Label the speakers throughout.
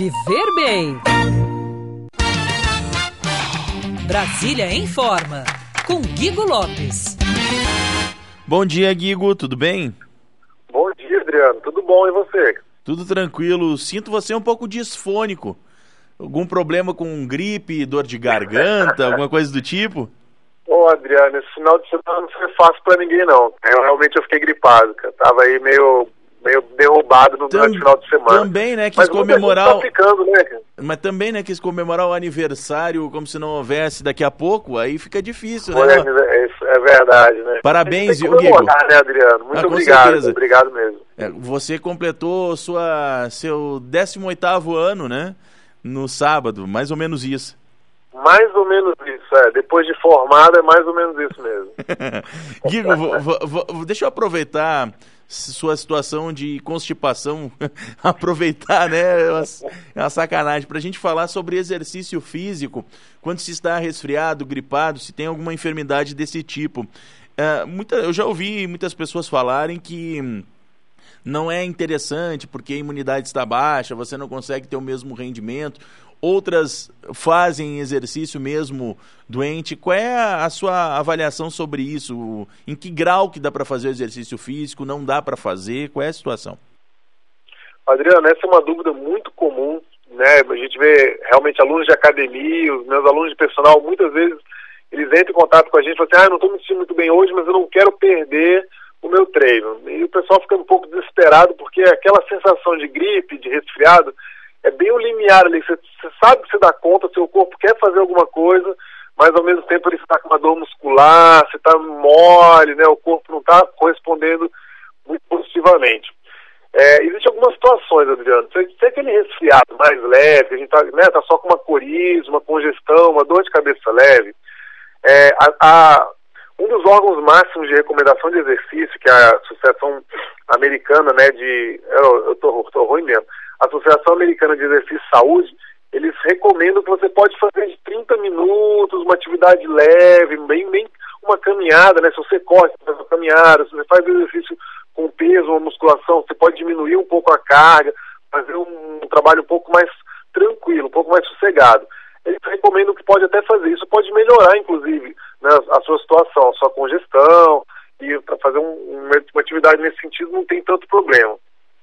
Speaker 1: Viver Bem. Brasília em Forma, com Guigo Lopes.
Speaker 2: Bom dia, Guigo, tudo bem?
Speaker 3: Bom dia, Adriano, tudo bom, e você?
Speaker 2: Tudo tranquilo, sinto você um pouco disfônico. Algum problema com gripe, dor de garganta, alguma coisa do tipo?
Speaker 3: Ô, Adriano, esse final de semana não foi fácil pra ninguém, não. Realmente eu fiquei gripado, cara. Tava aí meio derrubado durante o final de semana.
Speaker 2: Também, né, quis comemorar...
Speaker 3: Tá ficando, né, cara?
Speaker 2: Mas também, né, quis comemorar o aniversário como se não houvesse daqui a pouco, aí fica difícil, né?
Speaker 3: É verdade, né?
Speaker 2: Parabéns,
Speaker 3: viu, Guigo? Né, Adriano? Muito obrigado, certeza. Obrigado mesmo.
Speaker 2: Você completou seu 18º ano, né, no sábado, mais ou menos isso.
Speaker 3: Mais ou menos isso, depois de formado é mais ou menos isso mesmo.
Speaker 2: Guigo, deixa eu aproveitar sua situação de constipação, aproveitar, né, é uma sacanagem, pra gente falar sobre exercício físico, quando se está resfriado, gripado, se tem alguma enfermidade desse tipo. Eu já ouvi muitas pessoas falarem que não é interessante porque a imunidade está baixa, você não consegue ter o mesmo rendimento. Outras fazem exercício mesmo doente. Qual é a sua avaliação sobre isso? Em que grau que dá para fazer o exercício físico? Não dá para fazer? Qual é a situação?
Speaker 3: Adriano, essa é uma dúvida muito comum, né? A gente vê realmente alunos de academia, os meus alunos de personal, muitas vezes eles entram em contato com a gente e falam assim, não estou me sentindo muito bem hoje, mas eu não quero perder o meu treino. E o pessoal fica um pouco desesperado porque aquela sensação de gripe, de resfriado, é bem o limiar ali, você sabe que você dá conta, seu corpo quer fazer alguma coisa, mas ao mesmo tempo ele está com uma dor muscular, você está mole, né? O corpo não está correspondendo muito positivamente. Existem algumas situações, Adriano, se aquele resfriado mais leve, a gente tá só com uma coriza, uma congestão, uma dor de cabeça leve, um dos órgãos máximos de recomendação de exercício, que é a Associação Americana, né, eu tô ruim mesmo, a Associação Americana de Exercício e Saúde, eles recomendam que você pode fazer de 30 minutos, uma atividade leve, bem uma caminhada, né? Se você corre, você faz uma caminhada, se você faz exercício com peso, uma musculação, você pode diminuir um pouco a carga, fazer um trabalho um pouco mais tranquilo, um pouco mais sossegado. Eles recomendam que pode até fazer isso, pode melhorar, inclusive, né, a sua situação, a sua congestão, e para fazer uma atividade nesse sentido não tem tanto problema.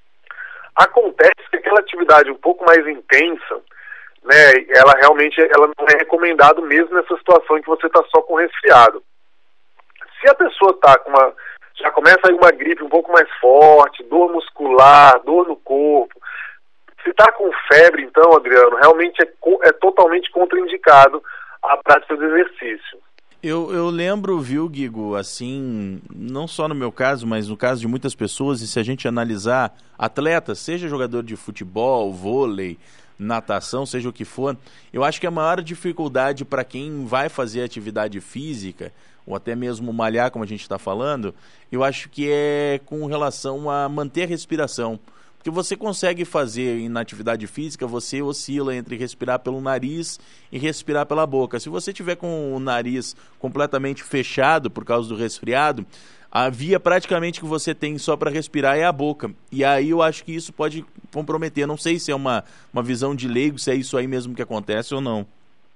Speaker 3: Acontece que aquela atividade um pouco mais intensa, né, ela não é recomendada mesmo nessa situação em que você está só com resfriado. Se a pessoa está já começa aí uma gripe um pouco mais forte, dor muscular, dor no corpo, se está com febre, então, Adriano, realmente é totalmente contraindicado a prática do exercício.
Speaker 2: Eu lembro, viu, Guigo, assim, não só no meu caso, mas no caso de muitas pessoas, e se a gente analisar atletas, seja jogador de futebol, vôlei, natação, seja o que for, eu acho que a maior dificuldade para quem vai fazer atividade física, ou até mesmo malhar, como a gente está falando, eu acho que é com relação a manter a respiração. Porque você consegue fazer na atividade física, você oscila entre respirar pelo nariz e respirar pela boca. Se você tiver com o nariz completamente fechado por causa do resfriado, a via praticamente que você tem só para respirar é a boca. E aí eu acho que isso pode comprometer. Não sei se é uma visão de leigo, se é isso aí mesmo que acontece ou não.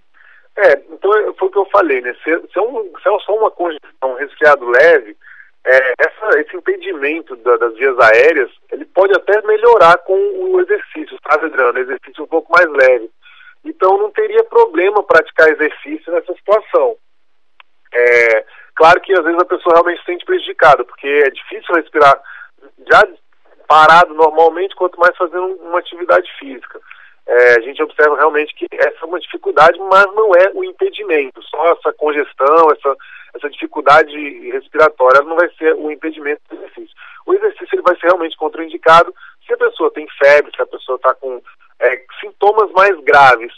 Speaker 3: Então foi o que eu falei, né? Se é só uma congestão, um resfriado leve, esse impedimento das vias aéreas, ele pode até melhorar com o exercício, tá, Adriano? Exercício um pouco mais leve. Então não teria problema praticar exercício nessa situação. Claro que às vezes a pessoa realmente se sente prejudicada, porque é difícil respirar já parado normalmente, quanto mais fazendo uma atividade física. A gente observa realmente que essa é uma dificuldade, mas não é o impedimento. Só essa congestão, essa dificuldade respiratória não vai ser o impedimento do exercício. O exercício ele vai ser realmente contraindicado se a pessoa tem febre, se a pessoa está com sintomas mais graves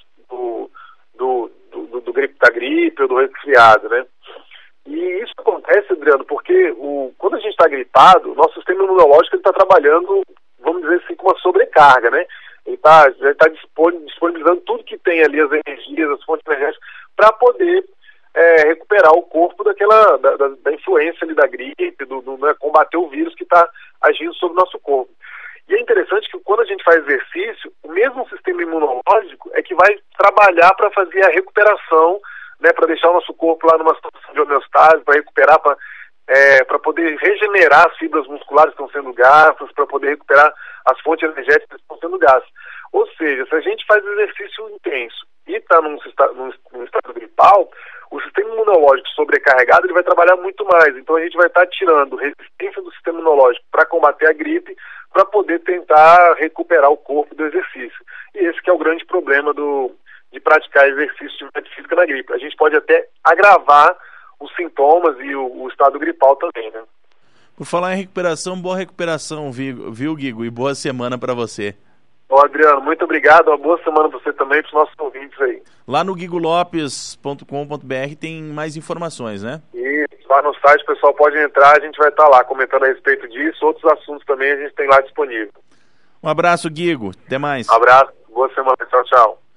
Speaker 3: da gripe ou do resfriado, né? E isso acontece, Adriano, porque quando a gente está gripado, o nosso sistema imunológico está trabalhando, vamos dizer assim, com uma sobrecarga, né? Ele já está disponibilizando tudo que tem ali, as energias, as fontes energéticas, para poder recuperar o corpo da influência ali da gripe, combater o vírus que está agindo sobre o nosso corpo. E E é interessante que quando a gente faz exercício, o mesmo sistema imunológico é que vai trabalhar para fazer a recuperação, né, para deixar o nosso corpo lá numa situação de homeostase, para recuperar, para poder regenerar as fibras musculares que estão sendo gastas, para poder recuperar as fontes energéticas que estão sendo gastas. Ou seja, se a gente faz exercício intenso e está num estado gripal, o sistema imunológico sobrecarregado ele vai trabalhar muito mais. Então a gente vai estar tirando resistência do sistema imunológico para combater a gripe, para poder tentar recuperar o corpo do exercício. E esse que é o grande problema de praticar exercício de atividade física na gripe. A gente pode até agravar os sintomas e o estado gripal também, né?
Speaker 2: Por falar em recuperação, boa recuperação, viu, Guigo? E boa semana para você.
Speaker 3: Ô, Adriano, muito obrigado. Uma boa semana para você também e para os nossos ouvintes aí.
Speaker 2: Lá no guigolopes.com.br tem mais informações, né?
Speaker 3: Isso, lá no site o pessoal pode entrar, a gente vai estar lá comentando a respeito disso. Outros assuntos também a gente tem lá disponível.
Speaker 2: Um abraço, Guigo. Até mais.
Speaker 3: Um abraço, boa semana. Tchau, tchau.